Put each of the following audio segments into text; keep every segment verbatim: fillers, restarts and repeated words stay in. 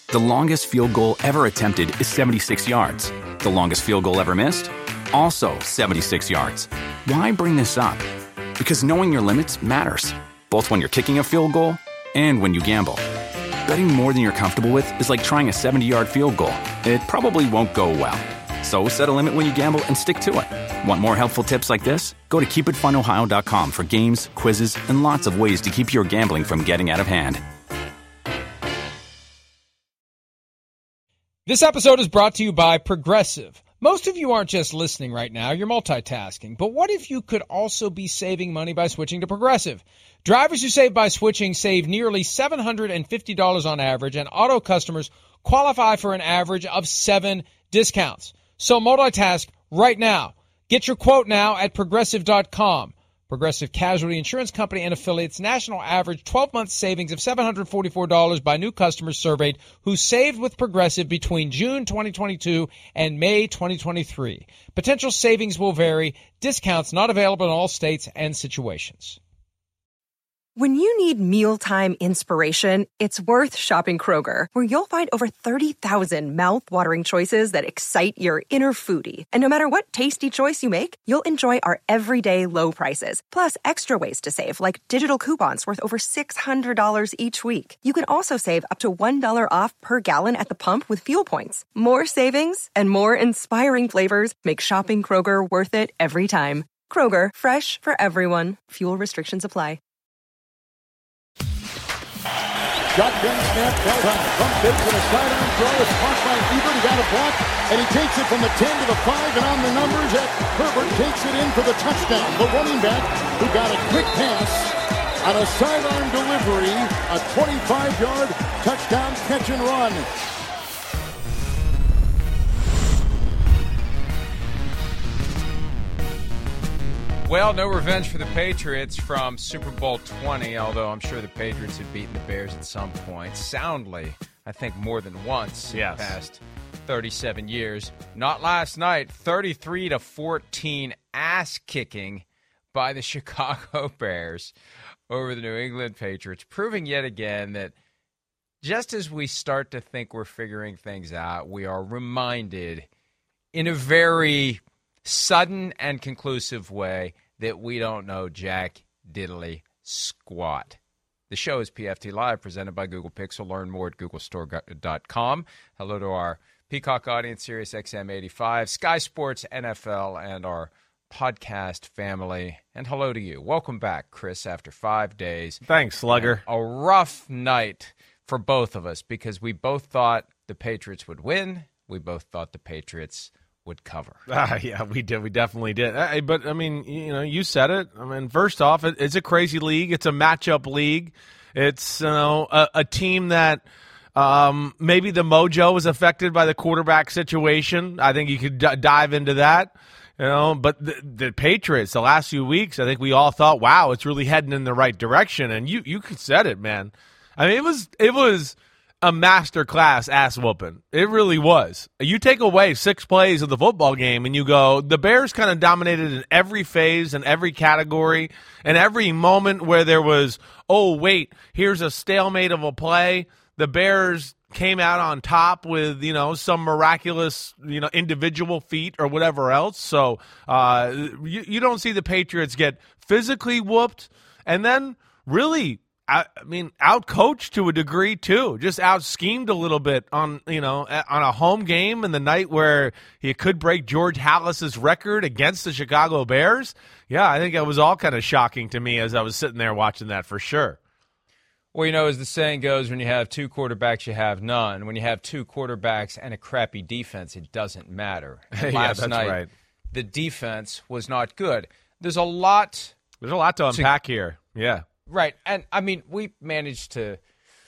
The longest field goal ever attempted is seventy-six yards. The longest field goal ever missed? Also seventy-six yards. Why bring this up? Because knowing your limits matters, both when you're kicking a field goal and when you gamble. Betting more than you're comfortable with is like trying a seventy-yard field goal. It probably won't go well. So set a limit when you gamble and stick to it. Want more helpful tips like this? Go to keep it fun ohio dot com for games, quizzes, and lots of ways to keep your gambling from getting out of hand. This episode is brought to you by Progressive. Most of you aren't just listening right now, you're multitasking. But what if you could also be saving money by switching to Progressive? Drivers who save by switching save nearly seven hundred fifty dollars on average, and auto customers qualify for an average of seven discounts. So multitask right now. Get your quote now at progressive dot com. Progressive Casualty Insurance Company and affiliates, national average twelve-month savings of seven hundred forty-four dollars by new customers surveyed who saved with Progressive between June twenty twenty-two and May twenty twenty-three. Potential savings will vary. Discounts not available in all states and situations. When you need mealtime inspiration, it's worth shopping Kroger, where you'll find over thirty thousand mouth-watering choices that excite your inner foodie. And no matter what tasty choice you make, you'll enjoy our everyday low prices, plus extra ways to save, like digital coupons worth over six hundred dollars each week. You can also save up to one dollar off per gallon at the pump with fuel points. More savings and more inspiring flavors make shopping Kroger worth it every time. Kroger, fresh for everyone. Fuel restrictions apply. Shotgun snap, held high. From big with a sidearm throw. It's caught by Ebert. He got a block, and he takes it from the ten to the five, and on the numbers, at Herbert takes it in for the touchdown. The running back who got a quick pass on a sidearm delivery, a twenty-five-yard touchdown catch and run. Well, no revenge for the Patriots from Super Bowl twenty, although I'm sure the Patriots have beaten the Bears at some point. Soundly, I think more than once in yes. the past thirty-seven years. Not last night, thirty-three to fourteen ass-kicking by the Chicago Bears over the New England Patriots, proving yet again that just as we start to think we're figuring things out, we are reminded in a very sudden and conclusive way that we don't know jack diddly squat. The show is P F T Live, presented by Google Pixel. Learn more at google store dot com. Hello to our Peacock audience, Sirius X M eighty-five, Sky Sports, N F L, and our podcast family. And hello to you. Welcome back, Chris, after five days. Thanks, Slugger. A rough night for both of us because we both thought the Patriots would win. We both thought the Patriots would cover. Ah, yeah, we did. We definitely did. Uh, but, I mean, you know, you said it. I mean, first off, it, it's a crazy league. It's a matchup league. It's, you know, a, a team that um, maybe the mojo was affected by the quarterback situation. I think you could d- dive into that. You know, but the, the Patriots, the last few weeks, I think we all thought, wow, it's really heading in the right direction. And you, you said it, man. I mean, it was it was – a masterclass ass whooping. It really was. You take away six plays of the football game and you go, the Bears kind of dominated in every phase and every category and every moment where there was, oh, wait, here's a stalemate of a play. The Bears came out on top with, you know, some miraculous, you know, individual feat or whatever else. So uh, you, you don't see the Patriots get physically whooped and then really I mean, out-coached to a degree, too. Just out-schemed a little bit on, you know, on a home game in the night where he could break George Halas's record against the Chicago Bears. Yeah, I think it was all kind of shocking to me as I was sitting there watching that for sure. Well, you know, as the saying goes, when you have two quarterbacks, you have none. When you have two quarterbacks and a crappy defense, it doesn't matter. And yeah, last that's night, right. the defense was not good. There's a lot. There's a lot to unpack to, here. Yeah. Right. And, I mean, we managed to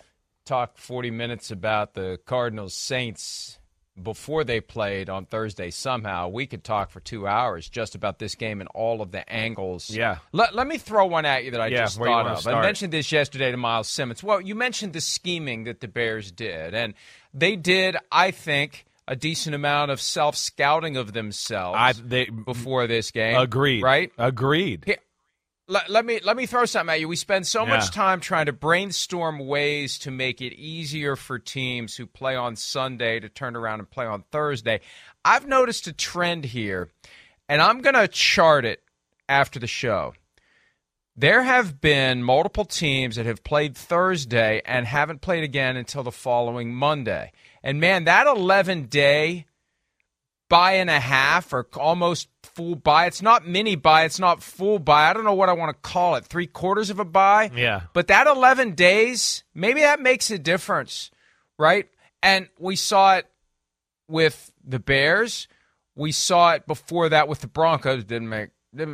talk forty minutes about the Cardinals-Saints before they played on Thursday somehow. We could talk for two hours just about this game and all of the angles. Yeah. Let, let me throw one at you that I yeah, just where thought you of. start? I mentioned this yesterday to Miles Simmons. Well, you mentioned the scheming that the Bears did. And they did, I think, a decent amount of self-scouting of themselves I, they, before this game. Agreed. Right? Agreed. Here, let, let me let me throw something at you. We spend so Yeah. much time trying to brainstorm ways to make it easier for teams who play on Sunday to turn around and play on Thursday. I've noticed a trend here, and I'm going to chart it after the show. There have been multiple teams that have played Thursday and haven't played again until the following Monday. And, man, that eleven-day bye and a half or almost full bye, it's not mini bye, it's not full bye. I don't know what I want to call it, three-quarters of a bye. Yeah. But that eleven days, maybe that makes a difference, right? And we saw it with the Bears. We saw it before that with the Broncos. Didn't make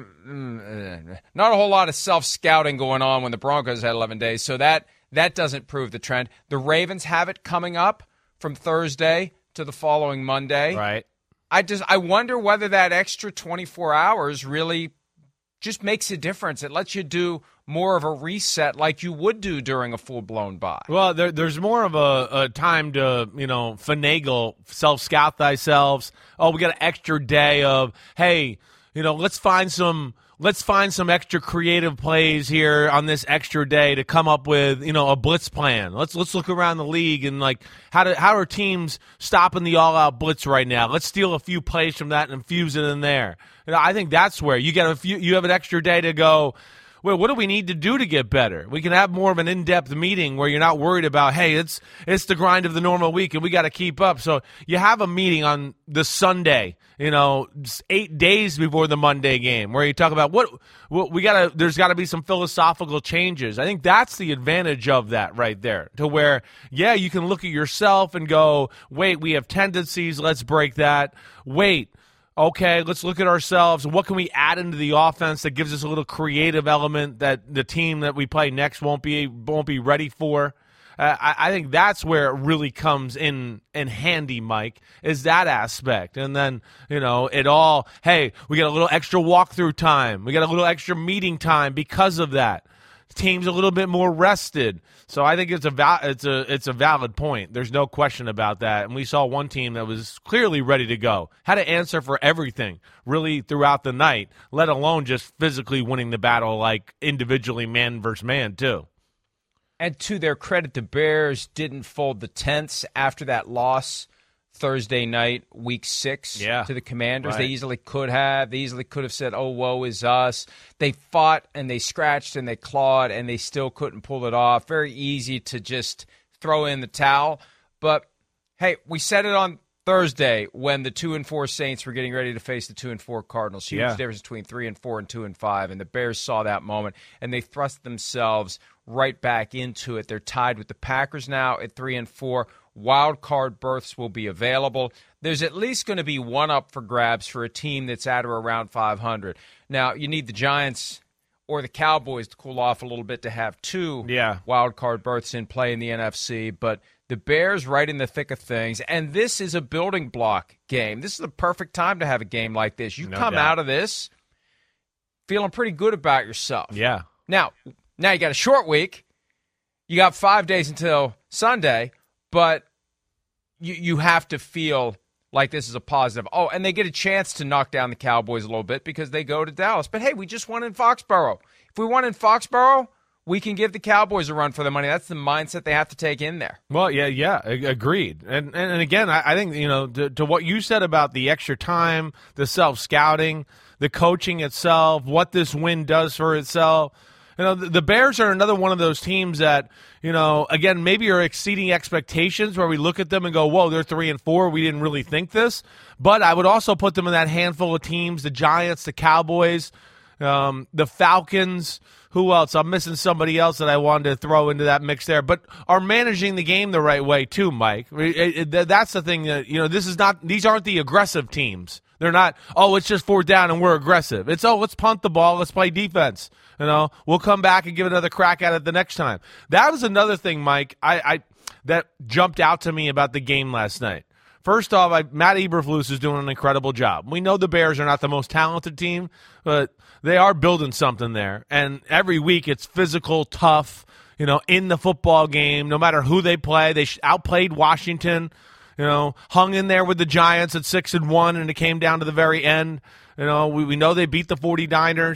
not a whole lot of self-scouting going on when the Broncos had eleven days, so that that doesn't prove the trend. The Ravens have it coming up from Thursday to the following Monday. Right. I just I wonder whether that extra twenty-four hours really just makes a difference. It lets you do more of a reset like you would do during a full-blown bye. Well, there, there's more of a, a time to, you know, finagle, self-scout thyself. Oh, we got an extra day of, hey, you know, let's find some let's find some extra creative plays here on this extra day to come up with, you know, a blitz plan. Let's let's look around the league and like how do how are teams stopping the all-out blitz right now? Let's steal a few plays from that and infuse it in there. You know, I think that's where you get a few. You have an extra day to go. Well, what do we need to do to get better? We can have more of an in-depth meeting where you're not worried about, hey, it's it's the grind of the normal week and we got to keep up. So you have a meeting on the Sunday, you know, eight days before the Monday game where you talk about what, what we got to, there's got to be some philosophical changes. I think that's the advantage of that right there, to where, yeah, you can look at yourself and go, wait, we have tendencies, let's break that. Wait. Okay, let's look at ourselves. What can we add into the offense that gives us a little creative element that the team that we play next won't be won't be ready for? Uh, I, I think that's where it really comes in in handy, Mike, is that aspect. And then, you know, it all, hey, we got a little extra walkthrough time. We got a little extra meeting time because of that. The team's a little bit more rested. So I think it's a val- it's a it's a valid point. There's no question about that. And we saw one team that was clearly ready to go, had to answer for everything really throughout the night, let alone just physically winning the battle like individually man versus man too. And to their credit, the Bears didn't fold the tents after that loss Thursday night, week six, yeah, to the Commanders. right. They easily could have. They easily could have said, oh, woe is us. They fought and they scratched and they clawed and they still couldn't pull it off. Very easy to just throw in the towel. But, hey, we said it on Thursday when the two and four Saints were getting ready to face the two and four Cardinals. Huge Yeah. difference between three and four and two and five. And the Bears saw that moment and they thrust themselves right back into it. They're tied with the Packers now at three and four. Wild card berths will be available. There's at least going to be one up for grabs for a team that's at or around five hundred. Now, you need the Giants or the Cowboys to cool off a little bit to have two Yeah. wild card berths in play in the N F C, but the Bears right in the thick of things, and this is a building block game. This is the perfect time to have a game like this. You No come doubt. out of this feeling pretty good about yourself. Yeah. Now, now you got a short week. You got five days until Sunday, but you you have to feel like this is a positive. Oh, and they get a chance to knock down the Cowboys a little bit because they go to Dallas. But, hey, we just won in Foxborough. If we won in Foxborough, we can give the Cowboys a run for the money. That's the mindset they have to take in there. Well, yeah, yeah, a- agreed. And, and and again, I, I think, you know, to, to what you said about the extra time, the self-scouting, the coaching itself, what this win does for itself. You know, the, the Bears are another one of those teams that, you know, again, maybe are exceeding expectations where we look at them and go, whoa, they're three and four. We didn't really think this. But I would also put them in that handful of teams, the Giants, the Cowboys, um, the Falcons. Who else? I'm missing somebody else that I wanted to throw into that mix there, but are managing the game the right way too, Mike. It, it, that's the thing that, you know, this is not, these aren't the aggressive teams. They're not, oh, it's just fourth down and we're aggressive. It's, oh, let's punt the ball, let's play defense. You know, we'll come back and give another crack at it the next time. That was another thing, Mike, I, I that jumped out to me about the game last night. First off, I, Matt Eberflus is doing an incredible job. We know the Bears are not the most talented team, but they are building something there. And every week it's physical, tough, you know, in the football game, no matter who they play. They outplayed Washington, you know, hung in there with the Giants at six and one, and it came down to the very end. You know, we, we know they beat the forty-niners.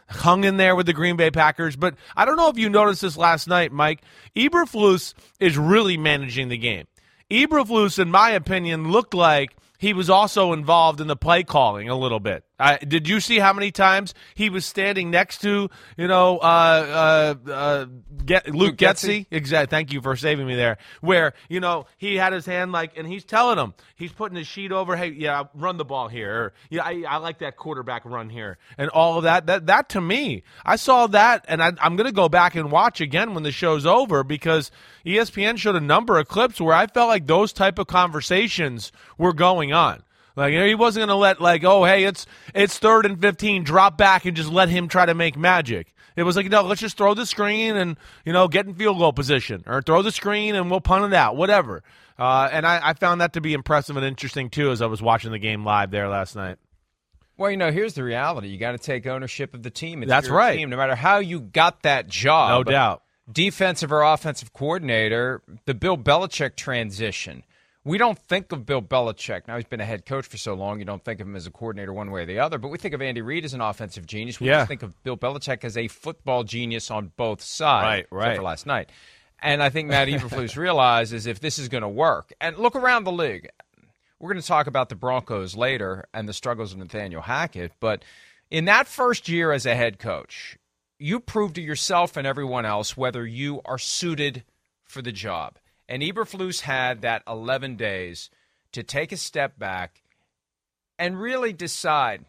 hung in there with the Green Bay Packers. But I don't know if you noticed this last night, Mike. Eberflus is really managing the game. Eberflus, in my opinion, looked like he was also involved in the play calling a little bit. I, did you see how many times he was standing next to, you know, uh, uh, uh, get, Luke, Luke Getsy? Exactly. Thank you for saving me there. Where, you know, he had his hand like, and he's telling him, he's putting his sheet over, hey, yeah, run the ball here. Or, yeah, I, I like that quarterback run here. And all of that. That, that to me, I saw that, and I, I'm going to go back and watch again when the show's over because E S P N showed a number of clips where I felt like those type of conversations were going on. Like, you know, he wasn't going to let, like, oh, hey, it's it's third and fifteen, drop back and just let him try to make magic. It was like, no, let's just throw the screen and, you know, get in field goal position. Or throw the screen and we'll punt it out, whatever. Uh, and I, I found that to be impressive and interesting, too, as I was watching the game live there last night. Well, you know, here's the reality. You got to take ownership of the team. It's That's your right. team, no matter how you got that job. No doubt. Defensive or offensive coordinator, the Bill Belichick transition. We don't think of Bill Belichick. Now, he's been a head coach for so long, you don't think of him as a coordinator one way or the other, but we think of Andy Reid as an offensive genius. We yeah. just think of Bill Belichick as a football genius on both sides. Right, right. Except for last night. And I think Matt Eberflus realizes if this is going to work. And look around the league. We're going to talk about the Broncos later and the struggles of Nathaniel Hackett, but in that first year as a head coach, you prove to yourself and everyone else whether you are suited for the job. And Eberflus had that eleven days to take a step back and really decide,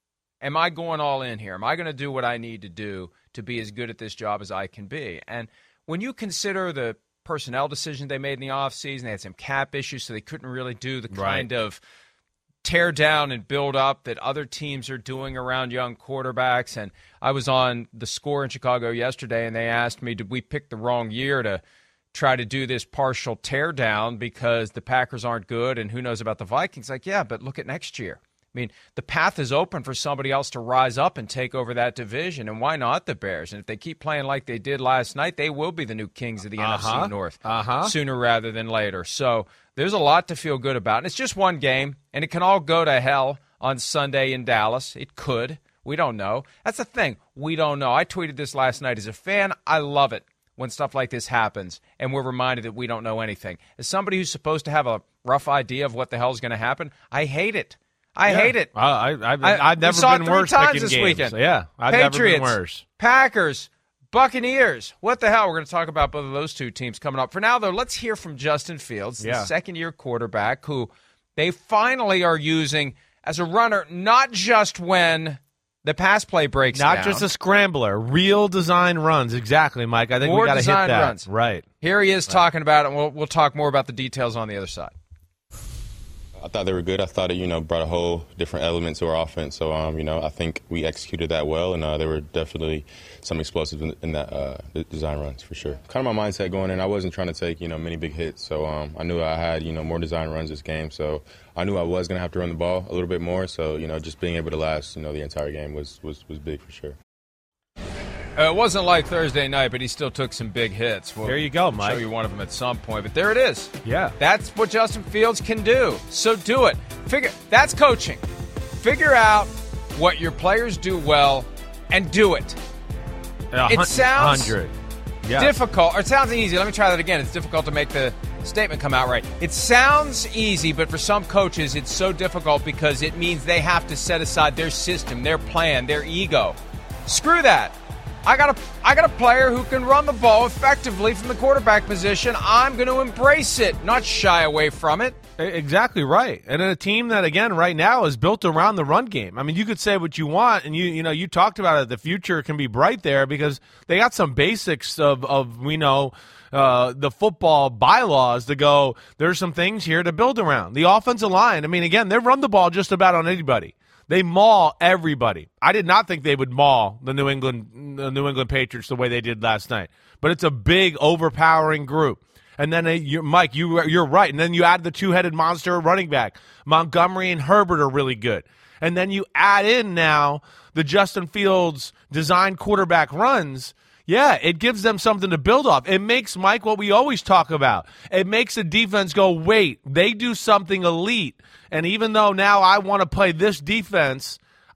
am I going all in here? Am I going to do what I need to do to be as good at this job as I can be? And when you consider the personnel decision they made in the offseason, they had some cap issues, so they couldn't really do the kind right. of tear down and build up that other teams are doing around young quarterbacks. And I was on The Score in Chicago yesterday, and they asked me, did we pick the wrong year to try to do this partial tear down because the Packers aren't good and who knows about the Vikings? Like, yeah, but look at next year. I mean, the path is open for somebody else to rise up and take over that division, and why not the Bears? And if they keep playing like they did last night, they will be the new kings of the uh-huh. N F C North uh-huh. sooner rather than later. So there's a lot to feel good about. And it's just one game, and it can all go to hell on Sunday in Dallas. It could. We don't know. That's the thing. We don't know. I tweeted this last night. As a fan, I love it when stuff like this happens and we're reminded that we don't know anything. As somebody who's supposed to have a rough idea of what the hell is going to happen, I hate it. I yeah. hate it. I, I, I've, I, I've never saw been it three worse times picking this games. weekend. Yeah, I've Patriots, never been worse. Packers, Buccaneers. What the hell? We're going to talk about both of those two teams coming up. For now, though, let's hear from Justin Fields, yeah. the second-year quarterback, who they finally are using as a runner, not just when the pass play breaks Not down. just a scrambler. Real design runs. Exactly, Mike. I think More we got to hit design that. runs. Right. Here he is right. talking about it, and we'll, we'll talk more about the details on the other side. I thought they were good. I thought it, you know, brought a whole different element to our offense. So, um, you know, I think we executed that well, and uh, there were definitely some explosives in, in that uh, design runs for sure. Kind of my mindset going in, I wasn't trying to take, you know, many big hits. So um, I knew I had, you know, more design runs this game. So I knew I was going to have to run the ball a little bit more. So, you know, just being able to last, you know, the entire game was, was, was big for sure. Uh, it wasn't like Thursday night, but he still took some big hits. We'll there you go, Mike. Show you one of them at some point, but there it is. Yeah, that's what Justin Fields can do. So do it. Figure that's coaching. Figure out what your players do well and do it. A it sounds yeah. difficult, or it sounds easy. Let me try that again. It's difficult to make the statement come out right. It sounds easy, but for some coaches, it's so difficult because it means they have to set aside their system, their plan, their ego. Screw that. I got a, I got a player who can run the ball effectively from the quarterback position. I'm going to embrace it, not shy away from it. Exactly right. And a team that, again, right now is built around the run game. I mean, you could say what you want, and you you know, you talked about it. The future can be bright there because they got some basics of, of we know, uh, the football bylaws to go, there's some things here to build around. The offensive line, I mean, again, they run the ball just about on anybody. They maul everybody. I did not think they would maul the New England the New England Patriots the way they did last night. But it's a big, overpowering group. And then, uh, you, Mike, you, you're right. And then you add the two-headed monster running back. Montgomery and Herbert are really good. And then you add in now the Justin Fields design quarterback runs. Yeah, it gives them something to build off. It makes, Mike, what we always talk about. It makes a defense go, wait, they do something elite. And even though now I want to play this defense,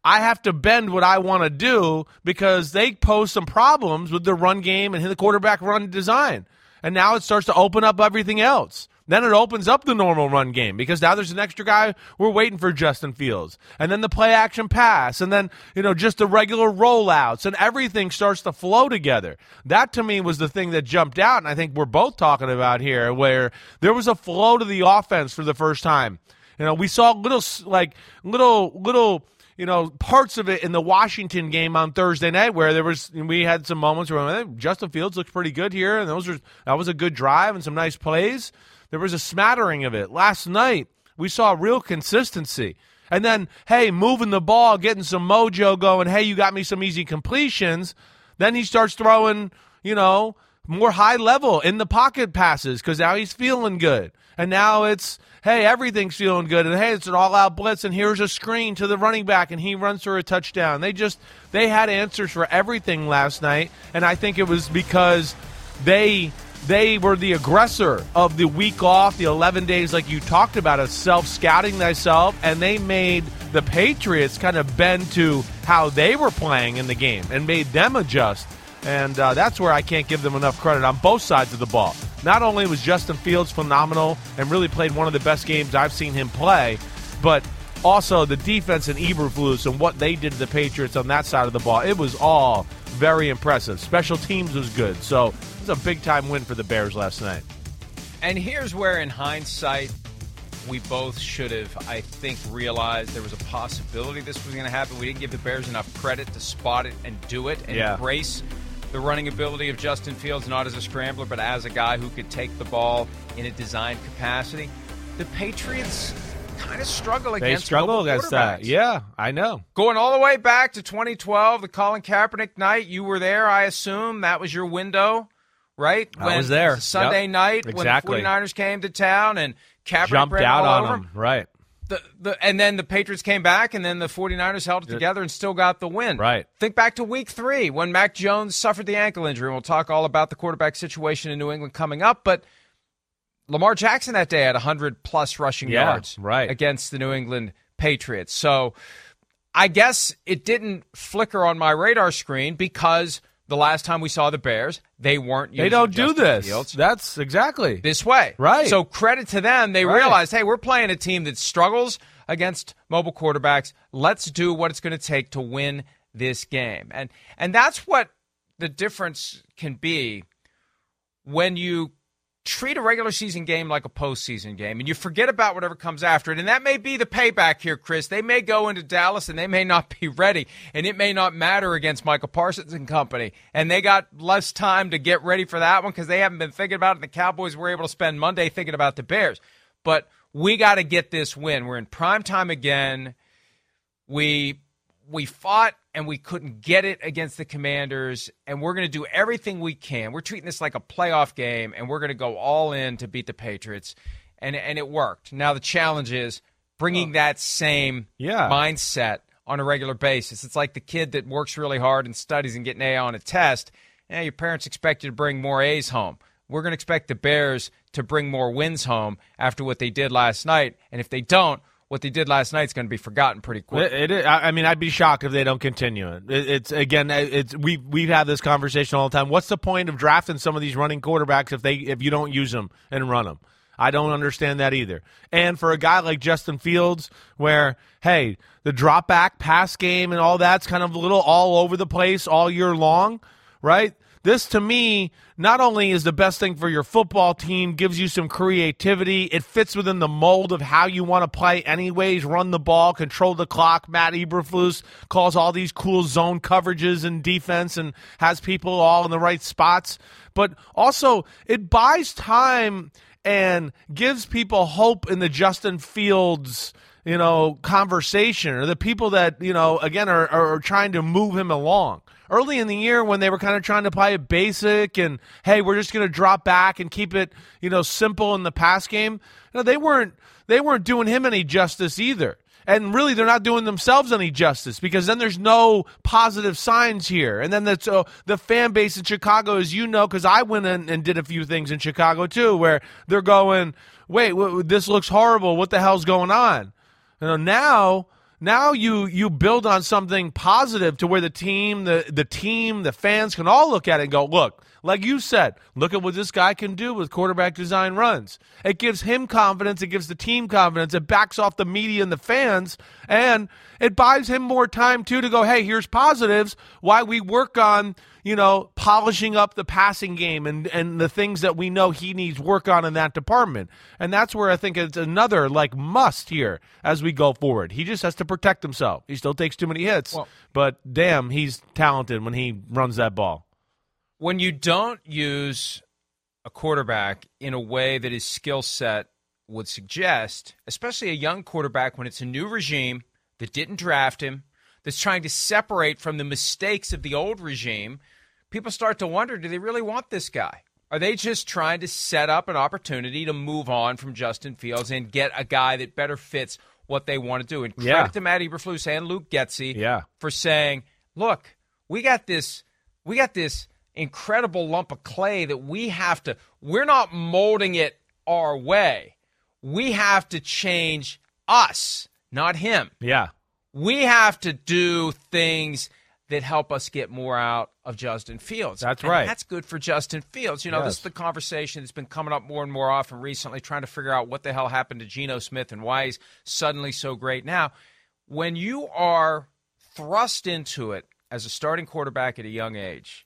I have to bend what I want to do because they pose some problems with the run game and the quarterback run design. And now it starts to open up everything else. Then it opens up the normal run game because now there's an extra guy we're waiting for Justin Fields. And then the play action pass and then, you know, just the regular rollouts and everything starts to flow together. That to me was the thing that jumped out, and I think we're both talking about here, where there was a flow to the offense for the first time. You know, we saw little, like, little, little, you know, parts of it in the Washington game on Thursday night where there was, we had some moments where hey, Justin Fields looks pretty good here, and those were, that was a good drive and some nice plays. There was a smattering of it. Last night, we saw real consistency. And then, hey, moving the ball, getting some mojo going, hey, you got me some easy completions. Then he starts throwing, you know, more high level in the pocket passes because now he's feeling good. And now it's, hey, everything's feeling good. And, hey, it's an all-out blitz, and here's a screen to the running back, and he runs for a touchdown. They just, they had answers for everything last night, and I think it was because they – They were the aggressor of the week off, the eleven days like you talked about, of self-scouting thyself, and they made the Patriots kind of bend to how they were playing in the game and made them adjust. And uh, that's where I can't give them enough credit on both sides of the ball. Not only was Justin Fields phenomenal and really played one of the best games I've seen him play, but also the defense and Eberflus and what they did to the Patriots on that side of the ball. It was all very impressive. Special teams was good. So it was a big-time win for the Bears last night. And here's where, in hindsight, we both should have, I think, realized there was a possibility this was going to happen. We didn't give the Bears enough credit to spot it and do it and yeah. embrace the running ability of Justin Fields, not as a scrambler, but as a guy who could take the ball in a design capacity. The Patriots kind of struggle they against struggle against that. Yeah, I know. Going all the way back to twenty twelve, the Colin Kaepernick night, you were there, I assume. That was your window, right? I when was there. Sunday yep. night exactly. when the 49ers came to town and Kaepernick jumped ran out all on over them. Right. The, the, and then the Patriots came back, and then the 49ers held it together and still got the win. Right. Think back to week three when Mac Jones suffered the ankle injury, and we'll talk all about the quarterback situation in New England coming up, but Lamar Jackson that day had one hundred plus rushing yeah, yards right. against the New England Patriots. So I guess it didn't flicker on my radar screen because the last time we saw the Bears, they weren't using They don't Justin do this. Fields That's exactly. this way. Right. So credit to them. They right. realized, hey, we're playing a team that struggles against mobile quarterbacks. Let's do what it's going to take to win this game. And and that's what the difference can be when you treat a regular season game like a postseason game, and you forget about whatever comes after it. And that may be the payback here, Chris. They may go into Dallas, and they may not be ready, and it may not matter against Michael Parsons and company. And they got less time to get ready for that one because they haven't been thinking about it. The Cowboys were able to spend Monday thinking about the Bears. But we got to get this win. We're in prime time again. We we fought and we couldn't get it against the Commanders, and we're going to do everything we can. We're treating this like a playoff game, and we're going to go all in to beat the Patriots, and and it worked. Now the challenge is bringing that same yeah. mindset on a regular basis. It's like the kid that works really hard and studies and get an A on a test. Yeah, your parents expect you to bring more A's home. We're going to expect the Bears to bring more wins home after what they did last night, and if they don't, what they did last night is going to be forgotten pretty quick. It, it, I mean, I'd be shocked if they don't continue it. it it's again, it's we we've had this conversation all the time. What's the point of drafting some of these running quarterbacks if they if you don't use them and run them? I don't understand that either. And for a guy like Justin Fields, where hey, the drop back pass game and all that's kind of a little all over the place all year long, right? This, to me, not only is the best thing for your football team, gives you some creativity, it fits within the mold of how you want to play anyways, run the ball, control the clock. Matt Eberflus calls all these cool zone coverages in defense and has people all in the right spots. But also, it buys time and gives people hope in the Justin Fields, you know, conversation, or the people that, you know, again, are, are trying to move him along. Early in the year when they were kind of trying to play it basic and, hey, we're just going to drop back and keep it, you know, simple in the pass game, you know, they weren't they weren't doing him any justice either. And really, they're not doing themselves any justice because then there's no positive signs here. And then that's, uh, the fan base in Chicago, as you know, because I went in and did a few things in Chicago too, where they're going, wait, w- this looks horrible. What the hell's going on? You know, now now you you build on something positive to where the team, the the team, the fans can all look at it and go, look, like you said, look at what this guy can do with quarterback design runs. It gives him confidence. It gives the team confidence. It backs off the media and the fans, and it buys him more time, too, to go, hey, here's positives while we work on, you know, polishing up the passing game and, and the things that we know he needs work on in that department. And that's where I think it's another, like, must here as we go forward. He just has to protect himself. He still takes too many hits, well, but, damn, he's talented when he runs that ball. When you don't use a quarterback in a way that his skill set would suggest, especially a young quarterback when it's a new regime that didn't draft him, that's trying to separate from the mistakes of the old regime, people start to wonder, do they really want this guy? Are they just trying to set up an opportunity to move on from Justin Fields and get a guy that better fits what they want to do? And credit yeah. to Matt Eberflus and Luke Getsy yeah. for saying, look, we got this, we got this incredible lump of clay that we have to, we're not molding it our way. We have to change us, not him. Yeah. We have to do things that help us get more out of Justin Fields. That's and right. That's good for Justin Fields. You know, yes. this is the conversation that's been coming up more and more often recently, trying to figure out what the hell happened to Geno Smith and why he's suddenly so great now. When you are thrust into it as a starting quarterback at a young age,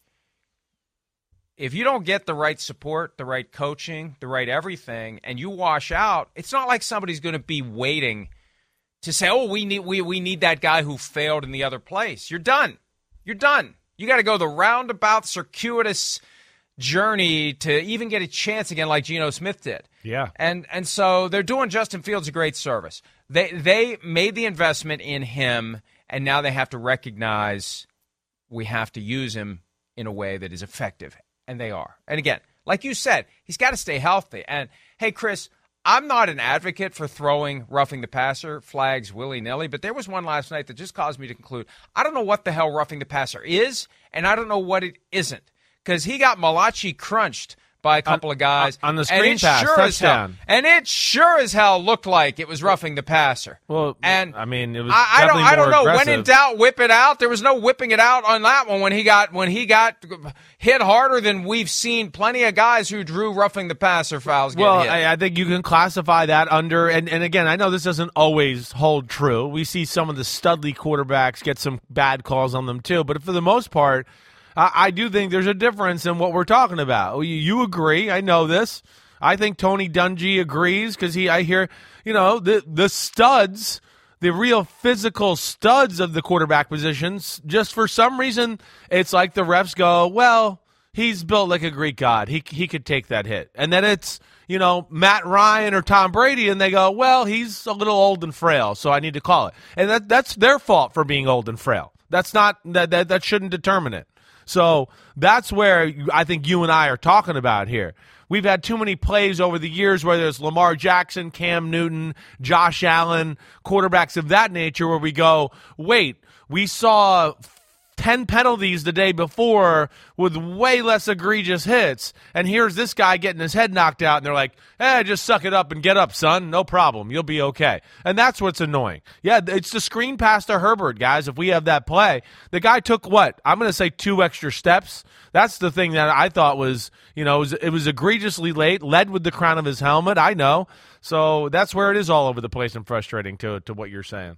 if you don't get the right support, the right coaching, the right everything, and you wash out, it's not like somebody's going to be waiting to say, oh, we need we we need that guy who failed in the other place. You're done. You're done. You got to go the roundabout, circuitous journey to even get a chance again like Geno Smith did. Yeah. And and so they're doing Justin Fields a great service. They they made the investment in him, and now they have to recognize we have to use him in a way that is effective. And they are. And again, like you said, he's got to stay healthy. And, hey, Chris, I'm not an advocate for throwing roughing the passer flags willy-nilly, but there was one last night that just caused me to conclude, I don't know what the hell roughing the passer is, and I don't know what it isn't. Because he got Malachi crunched by a couple on, of guys. On the screen pass, sure touchdown. Hell, and it sure as hell looked like it was roughing the passer. Well, and I mean, it was I, I don't, definitely I don't more know. aggressive. When in doubt, whip it out. There was no whipping it out on that one when he got when he got hit harder than we've seen plenty of guys who drew roughing the passer fouls get well, hit. I, I think you can classify that under, and, and again, I know this doesn't always hold true. We see some of the studly quarterbacks get some bad calls on them too, but for the most part, I, I do think there's a difference in what we're talking about. You, you agree. I know this. I think Tony Dungy agrees because he. I hear, you know, the the studs, the real physical studs of the quarterback positions, just for some reason, it's like the refs go, well, he's built like a Greek god. He he could take that hit. And then it's, you know, Matt Ryan or Tom Brady, and they go, well, he's a little old and frail, so I need to call it. And that that's their fault for being old and frail. That's not that that, that shouldn't determine it. So that's where I think you and I are talking about here. We've had too many plays over the years where there's Lamar Jackson, Cam Newton, Josh Allen, quarterbacks of that nature where we go, wait, we saw ten penalties the day before with way less egregious hits, and here's this guy getting his head knocked out, and they're like, eh, just suck it up and get up, son. No problem. You'll be okay. And that's what's annoying. Yeah, it's the screen pass to Herbert, guys, if we have that play. The guy took, what, I'm going to say two extra steps. That's the thing that I thought was, you know, it was, it was egregiously late, led with the crown of his helmet, I know. So that's where it is all over the place and frustrating to to what you're saying.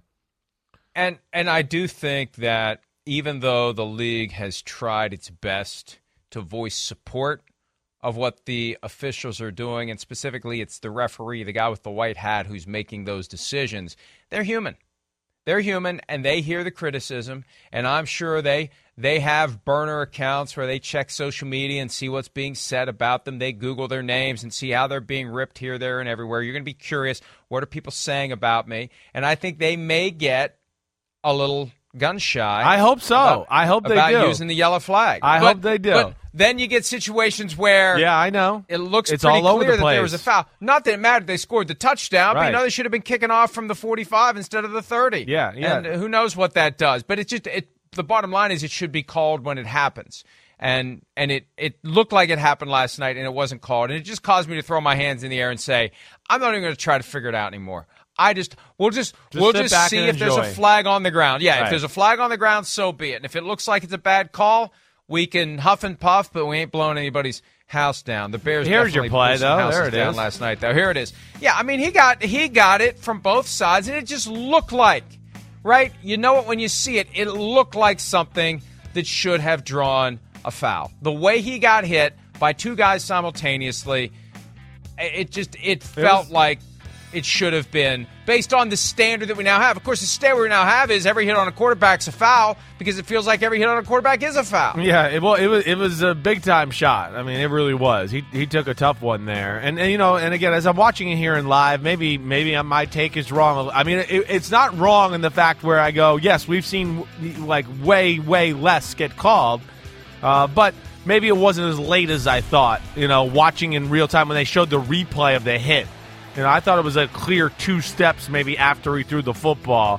And And I do think that even though the league has tried its best to voice support of what the officials are doing, and specifically it's the referee, the guy with the white hat who's making those decisions, they're human. They're human, and they hear the criticism, and I'm sure they they have burner accounts where they check social media and see what's being said about them. They Google their names and see how they're being ripped here, there, and everywhere. You're going to be curious, what are people saying about me? And I think they may get a little gun shy. I hope so. About, I hope they about do. using the yellow flag. I but, hope they do. But then you get situations where yeah, I know. It looks it's pretty all over clear the that place. there was a foul. Not that it mattered they scored the touchdown, right. but you know they should have been kicking off from the forty-five instead of the thirty. Yeah, yeah. And who knows what that does. But it's just it, the bottom line is it should be called when it happens. And and it, it looked like it happened last night, and it wasn't called. And it just caused me to throw my hands in the air and say, I'm not even going to try to figure it out anymore. I just we'll just, just we'll just see if enjoy. there's a flag on the ground. Yeah, right. If there's a flag on the ground, so be it. And if it looks like it's a bad call, we can huff and puff, but we ain't blowing anybody's house down. The Bears Here's definitely your play, blew some though. houses There it down is. last night, though. Here it is. Yeah, I mean, he got he got it from both sides, and it just looked like, right? You know it when you see it. It looked like something that should have drawn a foul. The way he got hit by two guys simultaneously, it just it felt was, like it should have been based on the standard that we now have. Of course, the standard we now have is every hit on a quarterback's a foul because it feels like every hit on a quarterback is a foul. Yeah, it, well, it was it was a big time shot. I mean, it really was. He he took a tough one there, and, and you know, and again, as I'm watching it here in live, maybe maybe my take is wrong. I mean, it, it's not wrong in the fact where I go, yes, we've seen like way way less get called, uh, but maybe it wasn't as late as I thought. You know, watching in real time when they showed the replay of the hit. You know, I thought it was a clear two steps maybe after he threw the football,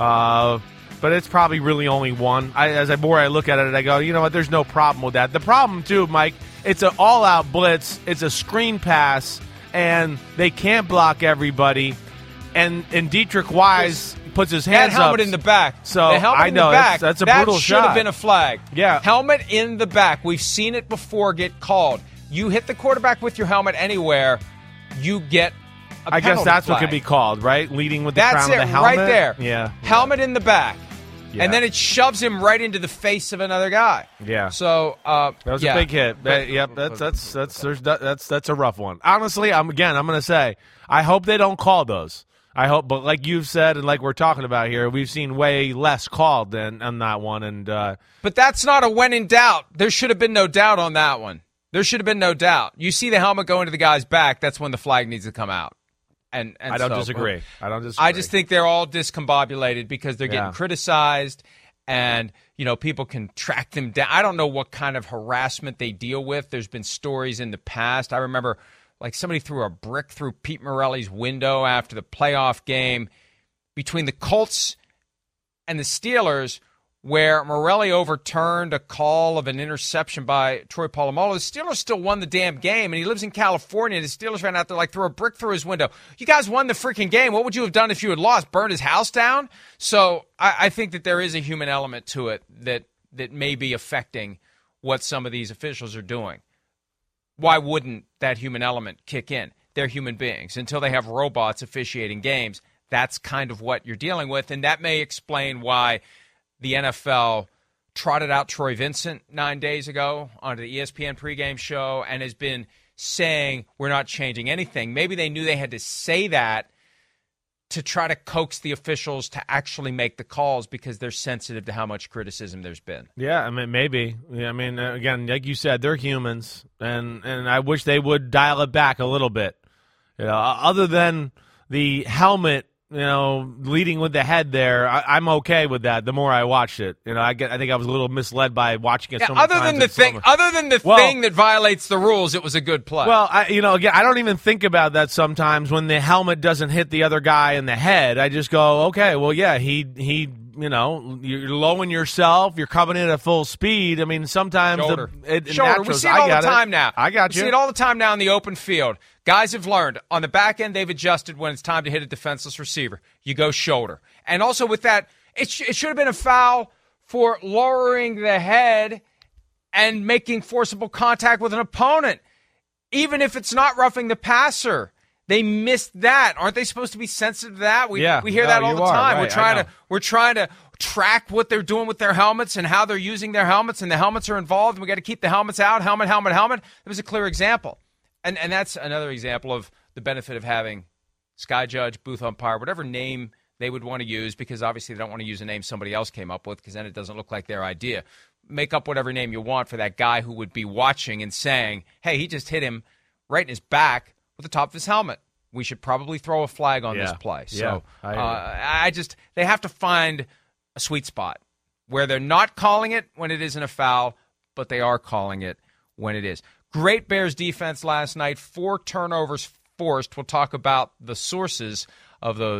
uh, but it's probably really only one. I, as I more I look at it, I go, you know what? There's no problem with that. The problem too, Mike, it's an all-out blitz. It's a screen pass, and they can't block everybody. And and Dietrich Wise puts his hands that helmet up. in the back. So the helmet I in know the back, that's, that's a that brutal should shot. have been a flag. Yeah, helmet in the back. We've seen it before get called. You hit the quarterback with your helmet anywhere, you get. A I guess that's flag. what could be called, right? Leading with the That's crown it, of the helmet. right there. Yeah, helmet in the back, yeah. and then it shoves him right into the face of another guy. Yeah. So uh, that was yeah. a big hit. That, yep, that's that's that's there's, that's that's a rough one. Honestly, I'm again. I'm going to say I hope they don't call those. I hope, but like you've said, and like we're talking about here, we've seen way less called than on that one. And uh, but that's not a when in doubt. There should have been no doubt on that one. There should have been no doubt. You see the helmet go into the guy's back. That's when the flag needs to come out. And, and I don't so, disagree. I don't disagree. I just think they're all discombobulated because they're getting Yeah. criticized, and you know people can track them down. I don't know what kind of harassment they deal with. There's been stories in the past. I remember like somebody threw a brick through Pete Morelli's window after the playoff game between the Colts and the Steelers, where Morelli overturned a call of an interception by Troy Polamalu. The Steelers still won the damn game, and he lives in California, and the Steelers ran out there like threw a brick through his window. You guys won the freaking game. What would you have done if you had lost? Burned his house down? So I, I think that there is a human element to it that, that may be affecting what some of these officials are doing. Why wouldn't that human element kick in? They're human beings. Until they have robots officiating games, that's kind of what you're dealing with, and that may explain why the N F L trotted out Troy Vincent nine days ago onto the E S P N pregame show and has been saying we're not changing anything. Maybe they knew they had to say that to try to coax the officials to actually make the calls because they're sensitive to how much criticism there's been. Yeah, I mean, maybe. Yeah, I mean, uh, again, like you said, they're humans, and, and I wish they would dial it back a little bit. You know, other than the helmet, you know, leading with the head there, I, I'm okay with that. The more I watched it, you know, I get, I think I was a little misled by watching it. Yeah, so many other times than the in thing, summer. other than the Well- thing that violates the rules, it was a good play. Well, I, you know, again, I don't even think about that sometimes when the helmet doesn't hit the other guy in the head. I just go, okay, well, yeah, he he, you know, you're lowering yourself, you're coming in at full speed. I mean, sometimes Shoulder. the it, it Shoulder. We naturals- see it I all the got time now. I got we you. see it all the time now in the open field. Guys have learned. On the back end, they've adjusted when it's time to hit a defenseless receiver. You go shoulder. And also with that, it, sh- it should have been a foul for lowering the head and making forcible contact with an opponent. Even if it's not roughing the passer. They missed that. Aren't they supposed to be sensitive to that? We, Yeah. we hear No, that all you the are, time. right, We're I trying know. to we're trying to track what they're doing with their helmets and how they're using their helmets, and the helmets are involved, and we got to keep the helmets out. Helmet, helmet, helmet. It was a clear example. And and that's another example of the benefit of having Sky Judge, booth umpire, whatever name they would want to use, because obviously they don't want to use a name somebody else came up with, because then it doesn't look like their idea. Make up whatever name you want for that guy who would be watching and saying, hey, he just hit him right in his back with the top of his helmet. We should probably throw a flag on Yeah. this play. So Yeah, I agree. uh, I just they have to find a sweet spot where they're not calling it when it isn't a foul, but they are calling it when it is. Great Bears defense last night. Four turnovers forced. We'll talk about the sources of those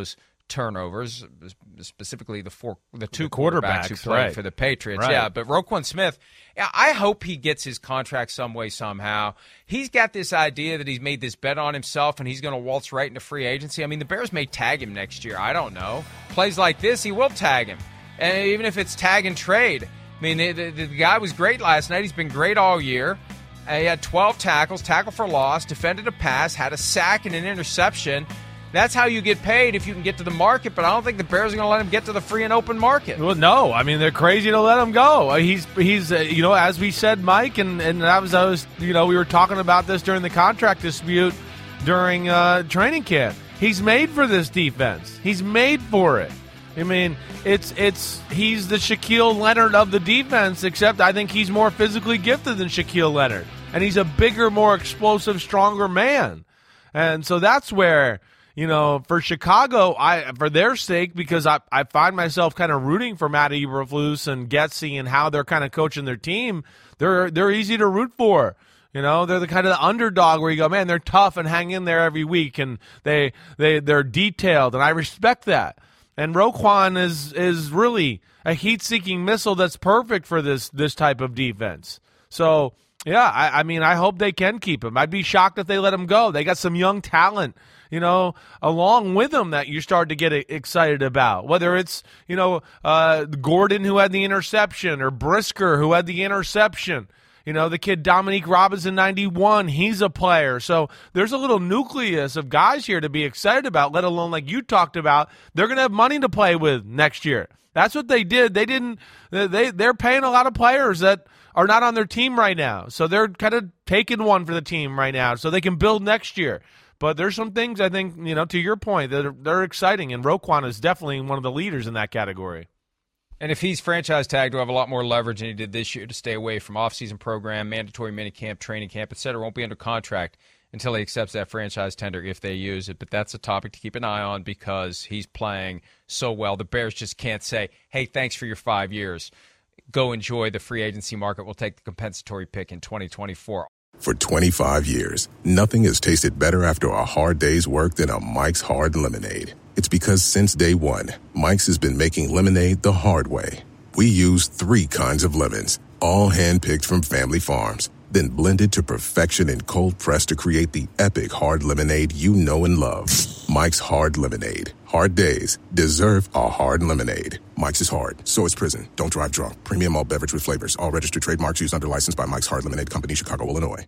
turnovers, specifically the four, the two the quarterbacks, quarterbacks who played right. for the Patriots. Right. Yeah, but Roquan Smith, yeah, I hope he gets his contract some way, somehow. He's got this idea that he's made this bet on himself and he's going to waltz right into free agency. I mean, the Bears may tag him next year. I don't know. Plays like this, he will tag him. And even if it's tag and trade. I mean, the, the, the guy was great last night. He's been great all year. Uh, he had twelve tackles, tackle for loss, defended a pass, had a sack and an interception. That's how you get paid if you can get to the market, but I don't think the Bears are going to let him get to the free and open market. Well, no. I mean, they're crazy to let him go. He's, he's, uh, you know, as we said, Mike, and, and that was, I was, you know, we were talking about this during the contract dispute during uh, training camp. He's made for this defense. He's made for it. I mean, it's it's he's the Shaquille Leonard of the defense, except I think he's more physically gifted than Shaquille Leonard. And he's a bigger, more explosive, stronger man. And so that's where, you know, for Chicago, I for their sake, because I, I find myself kind of rooting for Matt Eberflus and Getsy and how they're kind of coaching their team, they're they're easy to root for. You know, they're the kind of the underdog where you go, man, they're tough and hang in there every week, and they they they're detailed, and I respect that. And Roquan is is really a heat-seeking missile that's perfect for this this type of defense. So, yeah, I, I mean, I hope they can keep him. I'd be shocked if they let him go. They got some young talent, you know, along with him that you start to get excited about. Whether it's, you know, uh, Gordon who had the interception or Brisker who had the interception. You know, the kid Dominique Robinson, ninety-one, he's a player. So there's a little nucleus of guys here to be excited about, let alone like you talked about. They're going to have money to play with next year. That's what they did. They didn't they, – they're paying a lot of players that are not on their team right now. So they're kind of taking one for the team right now so they can build next year. But there's some things I think, you know, to your point, that are, they're exciting, and Roquan is definitely one of the leaders in that category. And if he's franchise tagged, he'll have a lot more leverage than he did this year to stay away from off-season program, mandatory minicamp, training camp, et cetera. Won't be under contract until he accepts that franchise tender if they use it. But that's a topic to keep an eye on because he's playing so well. The Bears just can't say, hey, thanks for your five years. Go enjoy the free agency market. We'll take the compensatory pick in twenty twenty-four. For twenty-five years, nothing has tasted better after a hard day's work than a Mike's Hard Lemonade. It's because since day one, Mike's has been making lemonade the hard way. We use three kinds of lemons, all hand-picked from family farms, then blended to perfection and cold-pressed to create the epic hard lemonade you know and love. Mike's Hard Lemonade. Hard days deserve a hard lemonade. Mike's is hard, so is prison. Don't drive drunk. Premium all beverage with flavors. All registered trademarks used under license by Mike's Hard Lemonade Company, Chicago, Illinois.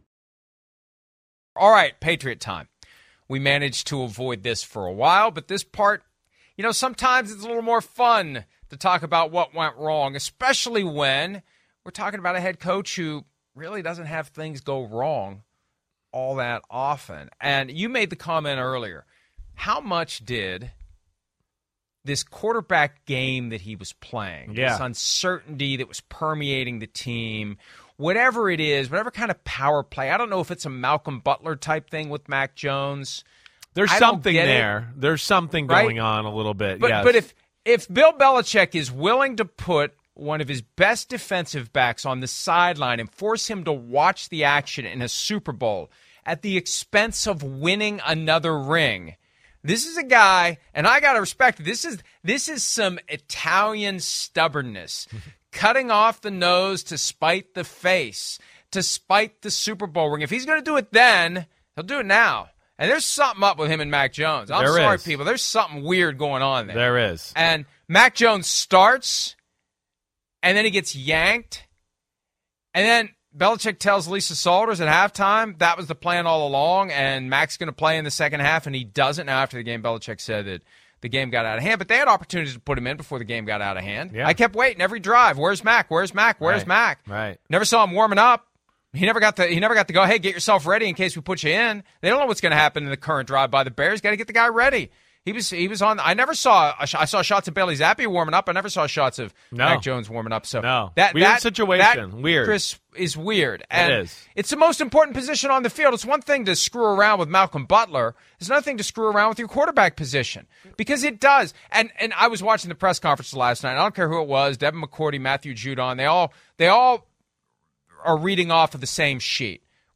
All right, Patriot time. We managed to avoid this for a while, but this part, you know, sometimes it's a little more fun to talk about what went wrong, especially when we're talking about a head coach who really doesn't have things go wrong all that often. And you made the comment earlier. How much did this quarterback game that he was playing, yeah. this uncertainty that was permeating the team, whatever it is, whatever kind of power play, I don't know if it's a Malcolm Butler type thing with Mac Jones. There's I something don't get there. it, There's something right? going on a little bit, but, yes. But if, if Bill Belichick is willing to put one of his best defensive backs on the sideline and force him to watch the action in a Super Bowl at the expense of winning another ring, this is a guy, and I got to respect it, this is, this is some Italian stubbornness. Cutting off the nose to spite the face, to spite the Super Bowl ring. If he's going to do it then, he'll do it now. And there's something up with him and Mac Jones. I'm there sorry, is. people. There's something weird going on there. There is. And Mac Jones starts, and then he gets yanked. And then Belichick tells Lisa Salters at halftime that was the plan all along, and Mac's going to play in the second half, and he doesn't. Now, after the game, Belichick said that the game got out of hand, but they had opportunities to put him in before the game got out of hand. Yeah. I kept waiting every drive. Where's Mac? Where's Mac? Where's Right. Mac? Right. Never saw him warming up. He never got the he never got to go, hey, get yourself ready in case we put you in. They don't know what's going to happen in the current drive by the Bears. Got to get the guy ready. He was he was on. I never saw I saw shots of Bailey Zappi warming up. I never saw shots of No. Mac Jones warming up. So No. that Weird that, situation. That, Weird. Chris, is weird. And It is. It's the most important position on the field. It's one thing to screw around with Malcolm Butler. It's another thing to screw around with your quarterback position because it does. And and I was watching the press conference last night. I don't care who it was, Devin McCourty, Matthew Judon. They all they all are reading off of the same sheet.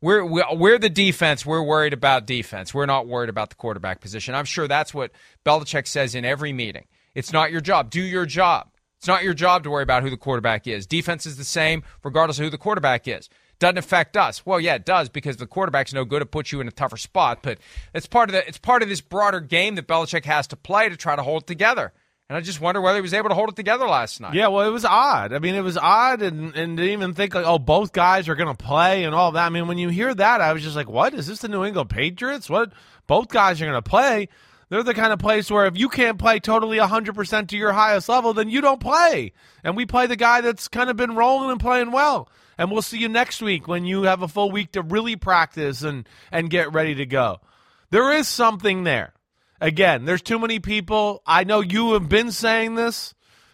We're, we're the defense. We're worried about defense. We're not worried about the quarterback position. I'm sure that's what Belichick says in every meeting. It's not your job. Do your job. It's not your job to worry about who the quarterback is. Defense is the same regardless of who the quarterback is. Doesn't affect us. Well, yeah, it does because the quarterback's no good. It puts you in a tougher spot. But it's part of the it's part of this broader game that Belichick has to play to try to hold it together. And I just wonder whether he was able to hold it together last night. Yeah, well, it was odd. I mean, it was odd, and, and to even think like, oh, both guys are going to play and all that. I mean, when you hear that, I was just like, what? Is this the New England Patriots? What? Both guys are going to play? They're the kind of place where if you can't play totally one hundred percent to your highest level, then you don't play. And we play the guy that's kind of been rolling and playing well. And we'll see you next week when you have a full week to really practice and, and get ready to go. There is something there. Again, there's too many people. I know you have been saying this,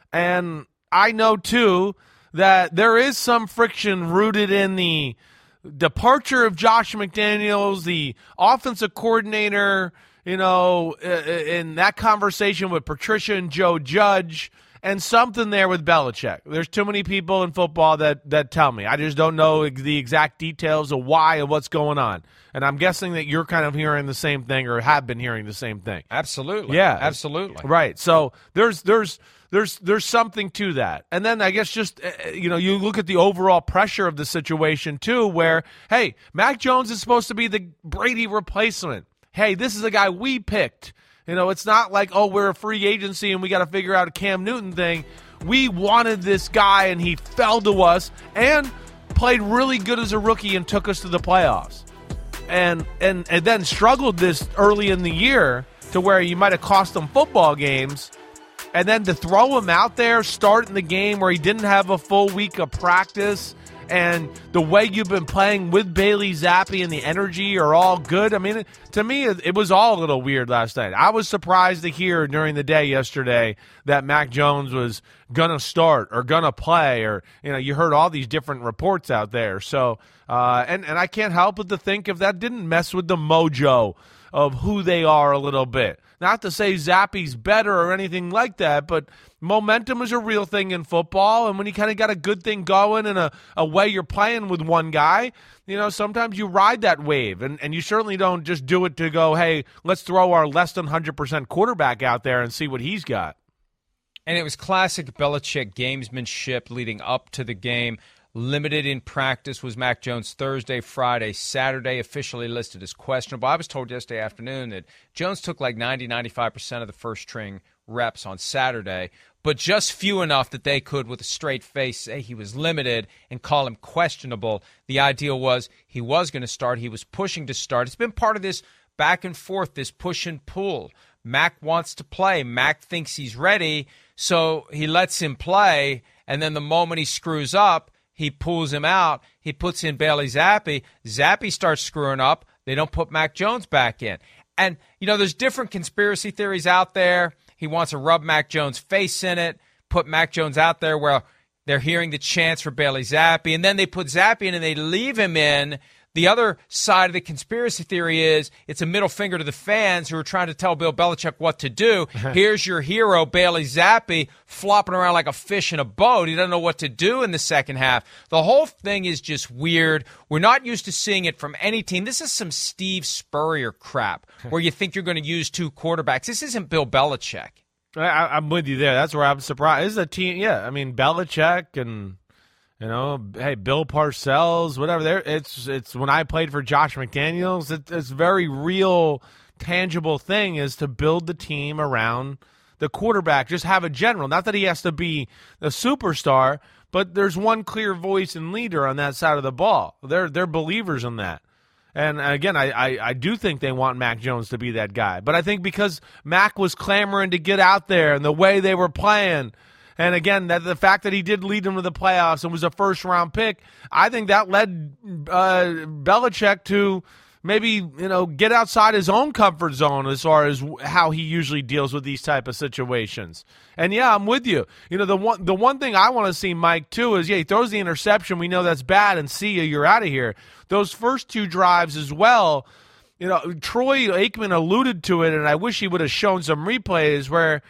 and I know, too, that there is some friction rooted in the departure of Josh McDaniels, the offensive coordinator, you know, in that conversation with Patricia and Joe Judge, and something there with Belichick. There's too many people in football that, that tell me. I just don't know the exact details of why and what's going on. And I'm guessing that you're kind of hearing the same thing or have been hearing the same thing. Absolutely. Yeah. Absolutely. Right. So there's there's there's there's something to that. And then I guess just, you know, you look at the overall pressure of the situation, too, where, hey, Mac Jones is supposed to be the Brady replacement. Hey, this is a guy we picked. You know, it's not like, oh, we're a free agency and we got to figure out a Cam Newton thing. We wanted this guy, and he fell to us and played really good as a rookie and took us to the playoffs. And and, and then struggled this early in the year to where you might have cost him football games. And then to throw him out there, start in the game where he didn't have a full week of practice, and the way you've been playing with Bailey Zappi and the energy are all good. I mean, to me, it, it was all a little weird last night. I was surprised to hear during the day yesterday that Mac Jones was going to start or going to play, or, you know, you heard all these different reports out there. So, uh, and, and I can't help but to think if that didn't mess with the mojo of who they are a little bit. Not to say Zappi's better or anything like that, but momentum is a real thing in football, and when you kind of got a good thing going and a, a way you're playing with one guy, you know, sometimes you ride that wave, and, and you certainly don't just do it to go, hey, let's throw our less than one hundred percent quarterback out there and see what he's got. And it was classic Belichick gamesmanship leading up to the game. Limited in practice was Mac Jones Thursday, Friday, Saturday, officially listed as questionable. I was told yesterday afternoon that Jones took like ninety, ninety-five percent of the first string reps on Saturday, but just few enough that they could, with a straight face, say he was limited and call him questionable. The idea was he was going to start. He was pushing to start. It's been part of this back and forth, this push and pull. Mac wants to play. Mac thinks he's ready, so he lets him play, and then the moment he screws up, he pulls him out. He puts in Bailey Zappi. Zappi starts screwing up. They don't put Mac Jones back in. And, you know, there's different conspiracy theories out there. He wants to rub Mac Jones' face in it, put Mac Jones out there where they're hearing the chants for Bailey Zappi, and then they put Zappi in and they leave him in. The other side of the conspiracy theory is it's a middle finger to the fans who are trying to tell Bill Belichick what to do. Here's your hero, Bailey Zappi, flopping around like a fish in a boat. He doesn't know what to do in the second half. The whole thing is just weird. We're not used to seeing it from any team. This is some Steve Spurrier crap where you think you're going to use two quarterbacks. This isn't Bill Belichick. I, I'm with you there. That's where I'm surprised. This is a team, yeah, I mean, Belichick and – You know, hey, Bill Parcells, whatever. There, it's it's when I played for Josh McDaniels. It, it's a very real, tangible thing is to build the team around the quarterback. Just have a general. Not that he has to be a superstar, but there's one clear voice and leader on that side of the ball. They're they're believers in that. And again, I, I, I do think they want Mac Jones to be that guy. But I think because Mac was clamoring to get out there and the way they were playing. And again, that the fact that he did lead them to the playoffs and was a first-round pick, I think that led uh, Belichick to maybe, you know, get outside his own comfort zone as far as how he usually deals with these type of situations. And yeah, I'm with you. You know, the one the one thing I want to see Mike too is, yeah, he throws the interception. We know that's bad, and see you, you're out of here. Those first two drives as well. You know, Troy Aikman alluded to it, and I wish he would have shown some replays where.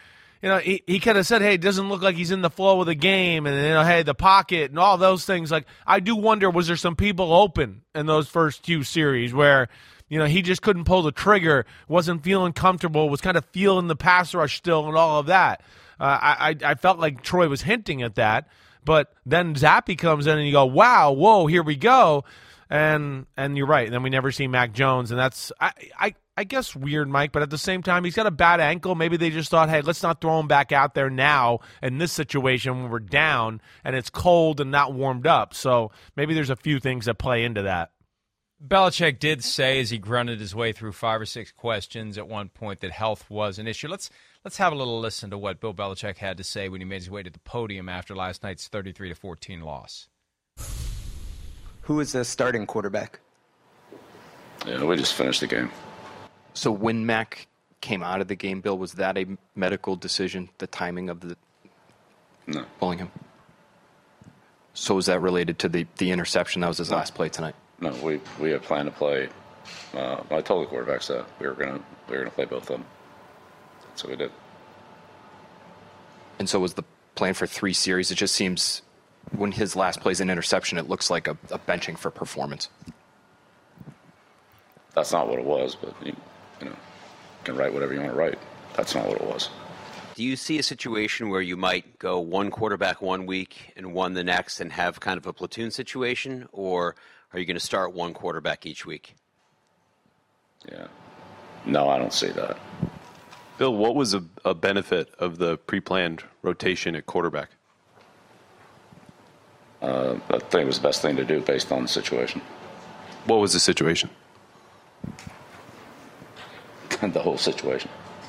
you know, he, he could have said, hey, it doesn't look like he's in the flow of the game, and, you know, hey, the pocket and all those things. Like, I do wonder, was there some people open in those first two series where, you know, he just couldn't pull the trigger, wasn't feeling comfortable, was kind of feeling the pass rush still and all of that. Uh, I, I I felt like Troy was hinting at that, but then Zappe comes in and you go, wow, whoa, here we go. And and you're right. And then we never see Mac Jones, and that's, I, I, I guess, weird, Mike, but at the same time, he's got a bad ankle. Maybe they just thought, hey, let's not throw him back out there now in this situation when we're down and it's cold and not warmed up. So maybe there's a few things that play into that. Belichick did say, as he grunted his way through five or six questions at one point, that health was an issue. Let's let's have a little listen to what Bill Belichick had to say when he made his way to the podium after last night's thirty-three to fourteen loss. Who is the starting quarterback? Yeah, we just finished the game. So when Mac came out of the game, Bill, was that a medical decision, the timing of the no. pulling him? So was that related to the, the interception? That was his no. last play tonight? No, we we had planned to play. Uh, I told the quarterbacks that we were gonna we were gonna play both of them. So we did. And so was the plan for three series? It just seems when his last play is an interception, it looks like a, a benching for performance. That's not what it was, but you, you know, you can write whatever you want to write. That's not what it was. Do you see a situation where you might go one quarterback one week and one the next and have kind of a platoon situation, or are you going to start one quarterback each week? Yeah. No, I don't see that. Bill, what was a, a benefit of the pre-planned rotation at quarterback? Uh, I think it was the best thing to do based on the situation. What was the situation? The whole situation.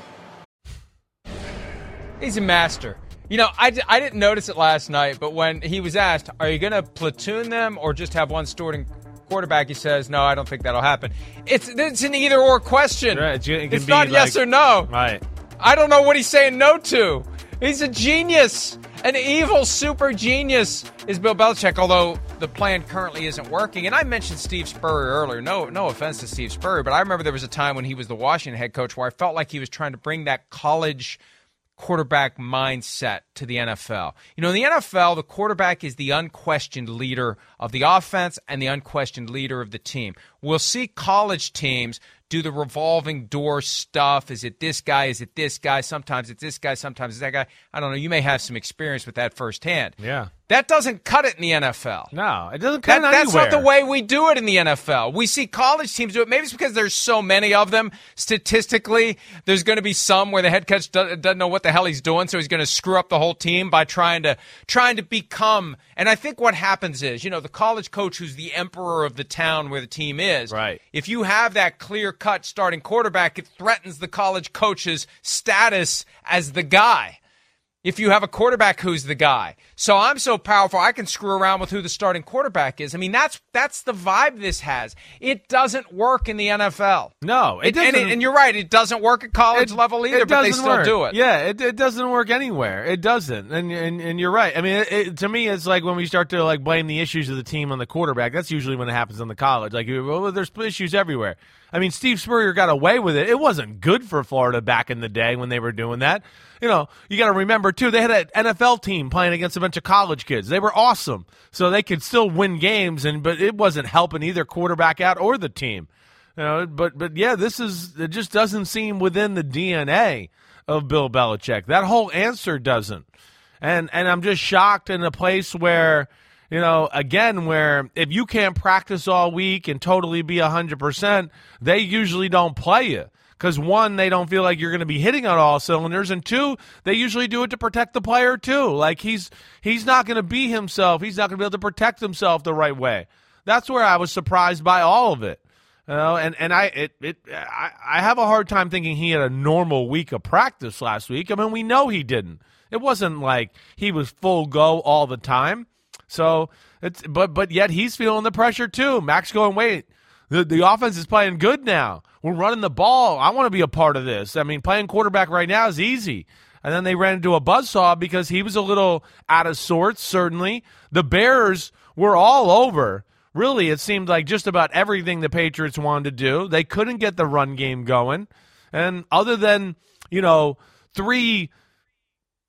He's a master. You know, I, I didn't notice it last night, but when he was asked, are you going to platoon them or just have one starting quarterback, he says, no, I don't think that'll happen. It's it's an either-or question. Right, it it's not yes like, or no. Right. I don't know what he's saying no to. He's a genius. An evil super genius is Bill Belichick, although the plan currently isn't working. And I mentioned Steve Spurrier earlier. No, no offense to Steve Spurrier, but I remember there was a time when he was the Washington head coach where I felt like he was trying to bring that college quarterback mindset to the N F L. You know, in the N F L, the quarterback is the unquestioned leader of the offense and the unquestioned leader of the team. We'll see college teams do the revolving door stuff. Is it this guy? Is it this guy? Sometimes it's this guy. Sometimes it's that guy. I don't know. You may have some experience with that firsthand. Yeah. That doesn't cut it in the N F L. No, it doesn't cut that, it That's anywhere. not the way we do it in the N F L. We see college teams do it. Maybe it's because there's so many of them. Statistically, there's going to be some where the head coach doesn't know what the hell he's doing, so he's going to screw up the whole team by trying to trying to become. And I think what happens is, you know, the college coach who's the emperor of the town where the team is. Right. If you have that clear-cut starting quarterback, it threatens the college coach's status as the guy. If you have a quarterback who's the guy. So I'm so powerful, I can screw around with who the starting quarterback is. I mean, that's that's the vibe this has. It doesn't work in the N F L. No, it, it doesn't. And, and you're right, it doesn't work at college it, level either, but they still work. do it. Yeah, it, it doesn't work anywhere. It doesn't. And and, and you're right. I mean, it, it, to me, it's like when we start to like blame the issues of the team on the quarterback. That's usually when it happens in the college. Like, well, there's issues everywhere. I mean, Steve Spurrier got away with it. It wasn't good for Florida back in the day when they were doing that. You know, you got to remember, too, they had an N F L team playing against a bunch of college kids. They were awesome. So they could still win games, and but it wasn't helping either quarterback out or the team. You know, but, but yeah, this is – it just doesn't seem within the D N A of Bill Belichick. That whole answer doesn't. And and I'm just shocked in a place where – you know, again, where if you can't practice all week and totally be one hundred percent, they usually don't play you. Because, one, they don't feel like you're going to be hitting on all cylinders. And, two, they usually do it to protect the player, too. Like, he's he's not going to be himself. He's not going to be able to protect himself the right way. That's where I was surprised by all of it. You know, and, and I it, it I, I have a hard time thinking he had a normal week of practice last week. I mean, we know he didn't. It wasn't like he was full go all the time. So it's but but yet he's feeling the pressure too. Mac's going, wait, the the offense is playing good now. We're running the ball. I want to be a part of this. I mean, playing quarterback right now is easy. And then they ran into a buzzsaw because he was a little out of sorts, certainly. The Bears were all over. Really, it seemed like just about everything the Patriots wanted to do. They couldn't get the run game going. And other than, you know, three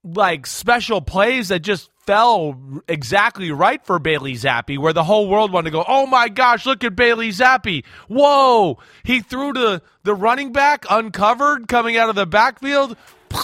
like special plays that just fell exactly right for Bailey Zappi, where the whole world wanted to go, oh my gosh, look at Bailey Zappi. Whoa, he threw to the running back uncovered coming out of the backfield.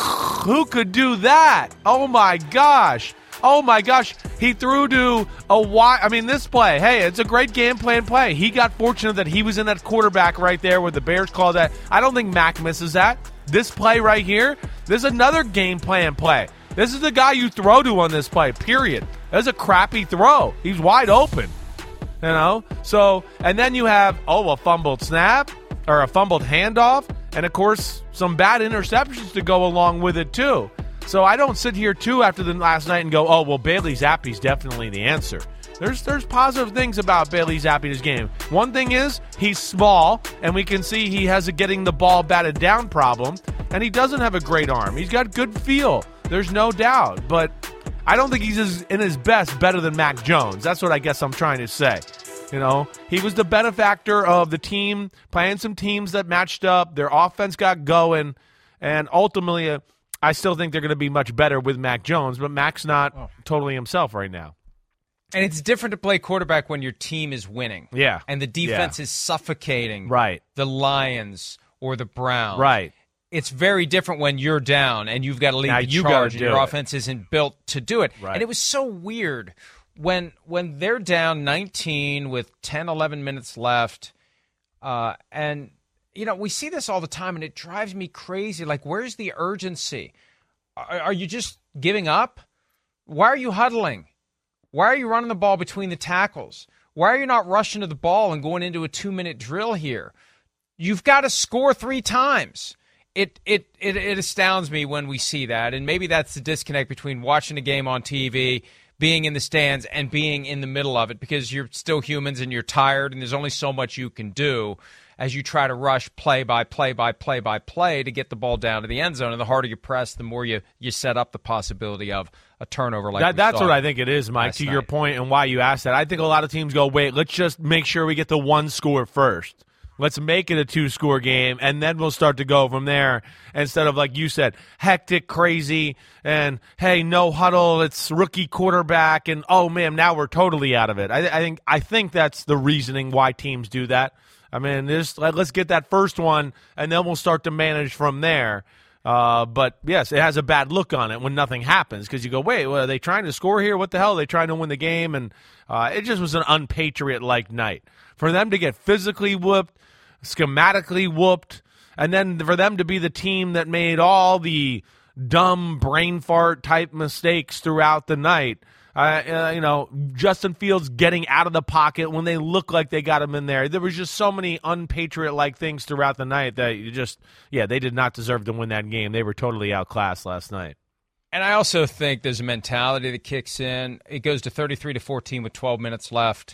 Who could do that? Oh my gosh. Oh my gosh. He threw to a wide, I mean, this play, hey, it's a great game plan play. He got fortunate that he was in that quarterback right there where the Bears called that. I don't think Mac misses that. This play right here, this is another game plan play. This is the guy you throw to on this play, period. That's a crappy throw. He's wide open, you know? So, and then you have, oh, a fumbled snap or a fumbled handoff, and, of course, some bad interceptions to go along with it, too. So I don't sit here, too, after the last night and go, oh, well, Bailey Zappi's definitely the answer. There's there's positive things about Bailey Zappi's game. One thing is he's small, and we can see he has a getting the ball batted down problem, and he doesn't have a great arm. He's got good feel. There's no doubt. But I don't think he's as, in his best better than Mac Jones. That's what I guess I'm trying to say. You know, he was the benefactor of the team, playing some teams that matched up. Their offense got going, and ultimately uh, I still think they're going to be much better with Mac Jones, but Mac's not oh. totally himself right now. And it's different to play quarterback when your team is winning. Yeah. And the defense yeah. is suffocating right. the Lions or the Browns. Right. It's very different when you're down and you've got to lead now the you charge and your it. offense isn't built to do it. Right. And it was so weird when when they're down nineteen with ten, eleven minutes left. Uh, and, you know, we see this all the time, and it drives me crazy. Like, where's the urgency? Are, are you just giving up? Why are you huddling? Why are you running the ball between the tackles? Why are you not rushing to the ball and going into a two-minute drill here? You've got to score three times. It, it it it astounds me when we see that, and maybe that's the disconnect between watching a game on T V, being in the stands, and being in the middle of it, because you're still humans and you're tired, and there's only so much you can do as you try to rush play by play by play by play to get the ball down to the end zone. And the harder you press, the more you, you set up the possibility of a turnover like that, we That's saw what I think it is, Mike, to night. your point and why you asked that. I think a lot of teams go, wait, let's just make sure we get the one score first. Let's make it a two-score game, and then we'll start to go from there instead of, like you said, hectic, crazy, and, hey, no huddle, it's rookie quarterback, and, oh, man, now we're totally out of it. I, I think I think that's the reasoning why teams do that. I mean, just, let's get that first one, and then we'll start to manage from there. Uh, but, yes, it has a bad look on it when nothing happens because you go, wait, well, are they trying to score here? What the hell? Are they trying to win the game? And uh, it just was an unpatriot-like night. For them to get physically whooped, schematically whooped, and then for them to be the team that made all the dumb brain fart type mistakes throughout the night. Uh, uh, you know, Justin Fields getting out of the pocket when they look like they got him in there. There was just so many unpatriot-like things throughout the night that you just, yeah, they did not deserve to win that game. They were totally outclassed last night. And I also think there's a mentality that kicks in. It goes to thirty-three to fourteen with twelve minutes left,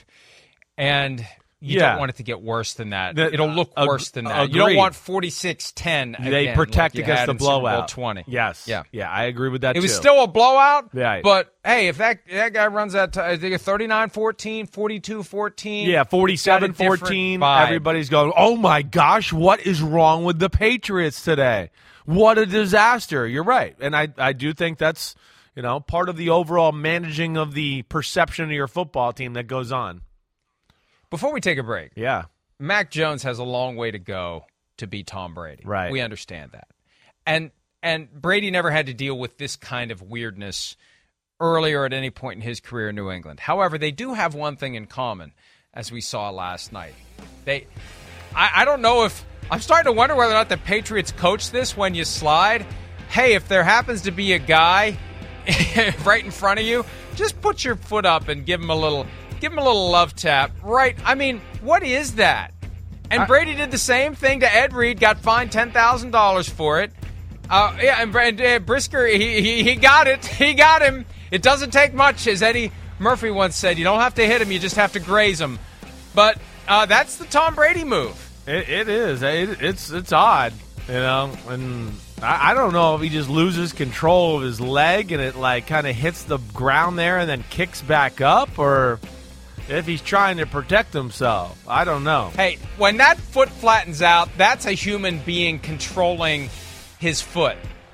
and you yeah. don't want it to get worse than that. The, It'll look uh, worse than that. Agreed. You don't want forty-six ten again. They protect like against the blowout. twenty. Yes. Yeah. Yeah, I agree with that, it too. It was still a blowout, right. But, hey, if that that guy runs that, I think thirty-nine fourteen, forty-two fourteen. Yeah, forty-seven fourteen. Everybody's going, oh, my gosh, what is wrong with the Patriots today? What a disaster. You're right. And I, I do think that's, you know, part of the overall managing of the perception of your football team that goes on. Before we take a break, yeah, Mac Jones has a long way to go to be Tom Brady. Right. We understand that. And and Brady never had to deal with this kind of weirdness earlier at any point in his career in New England. However, they do have one thing in common, as we saw last night. They, I, I don't know if, I'm starting to wonder whether or not the Patriots coach this when you slide. Hey, if there happens to be a guy right in front of you, just put your foot up and give him a little... Give him a little love tap. Right. I mean, what is that? And I, Brady did the same thing to Ed Reed, got fined ten thousand dollars for it. Uh, yeah, and, and uh, Brisker, he, he he got it. He got him. It doesn't take much, as Eddie Murphy once said. You don't have to hit him, you just have to graze him. But uh, that's the Tom Brady move. It, it is. It, it's it's odd, you know, and I, I don't know if he just loses control of his leg and it, like, kind of hits the ground there and then kicks back up, or... if he's trying to protect himself. I don't know. Hey, when that foot flattens out, that's a human being controlling his foot.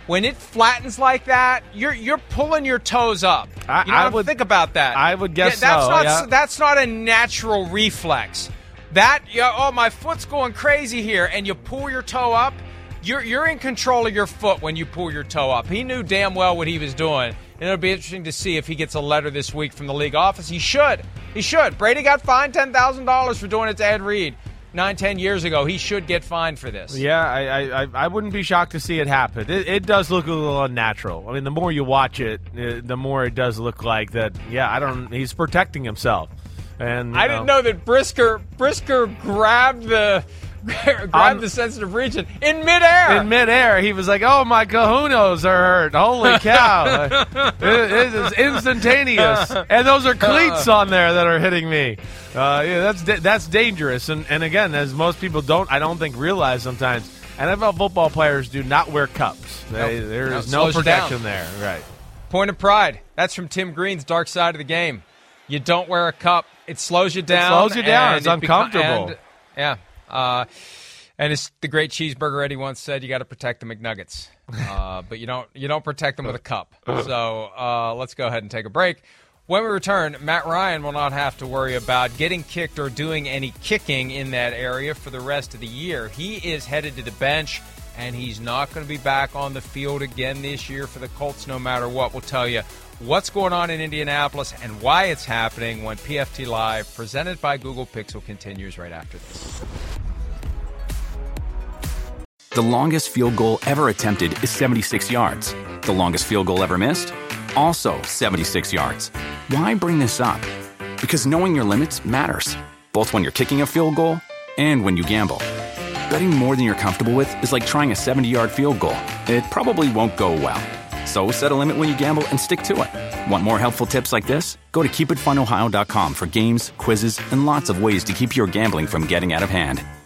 when it flattens like that, you're you're pulling your toes up. I, you know I what would think about that. I would guess yeah, that's so. Not, yeah. That's not a natural reflex. That you know, oh, my foot's going crazy here, and you pull your toe up. You're you're in control of your foot when you pull your toe up. He knew damn well what he was doing, and it'll be interesting to see if he gets a letter this week from the league office. He should. He should. Brady got fined ten thousand dollars for doing it to Ed Reed nine, ten years ago. He should get fined for this. Yeah, I I, I wouldn't be shocked to see it happen. It, it does look a little unnatural. I mean, the more you watch it, the more it does look like that. Yeah, I don't. He's protecting himself. And I know, didn't know that Brisker Brisker grabbed the grabbed um, the sensitive region in midair. In midair, he was like, "Oh, my kahunas are hurt! Holy cow! it, it is instantaneous." And those are cleats on there that are hitting me. Uh, yeah, that's that's dangerous. And and again, as most people don't, I don't think realize sometimes, N F L football players do not wear cups. They, nope. There is no, no protection there. Right. Point of pride. That's from Tim Green's Dark Side of the Game. You don't wear a cup. It slows you down. It slows you down. It's it uncomfortable. Beca- and, yeah. Uh, and it's the great cheeseburger Eddie once said, you got to protect the McNuggets. Uh, but you don't you don't protect them with a cup. So uh, let's go ahead and take a break. When we return, Matt Ryan will not have to worry about getting kicked or doing any kicking in that area for the rest of the year. He is headed to the bench, and he's not going to be back on the field again this year for the Colts no matter what. We'll tell you what's going on in Indianapolis and why it's happening when P F T Live, presented by Google Pixel, continues right after this. The longest field goal ever attempted is seventy-six yards. The longest field goal ever missed? Also seventy-six yards. Why bring this up? Because knowing your limits matters, both when you're kicking a field goal and when you gamble. Betting more than you're comfortable with is like trying a seventy-yard field goal. It probably won't go well. So set a limit when you gamble and stick to it. Want more helpful tips like this? Go to keep it fun ohio dot com for games, quizzes, and lots of ways to keep your gambling from getting out of hand.